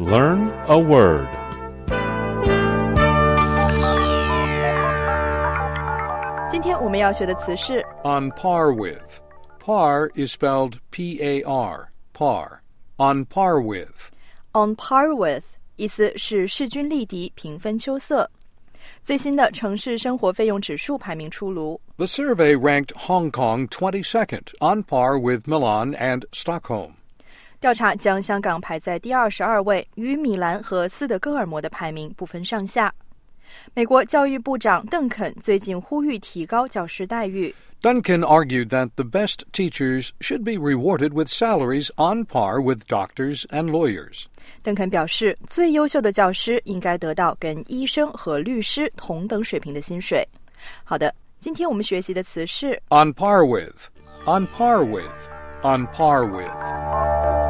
Learn a word. On par with. Par is spelled P-A-R, par. On par with. On par with 意思是势均力敌，平分秋色。最新的城市生活费用指数排名出炉。 The survey ranked Hong Kong 22nd, on par with Milan and Stockholm. 调查将香港排在第22位，与米兰和斯德哥尔摩的排名不分上下。美国教育部长邓肯最近呼吁提高教师待遇。 Duncan argued that the best teachers should be rewarded with salaries on par with doctors and lawyers. 邓肯表示，最优秀的教师应该得到跟医生和律师同等水平的薪水。好的，今天我们学习的词是 on par with, on par with, on par with.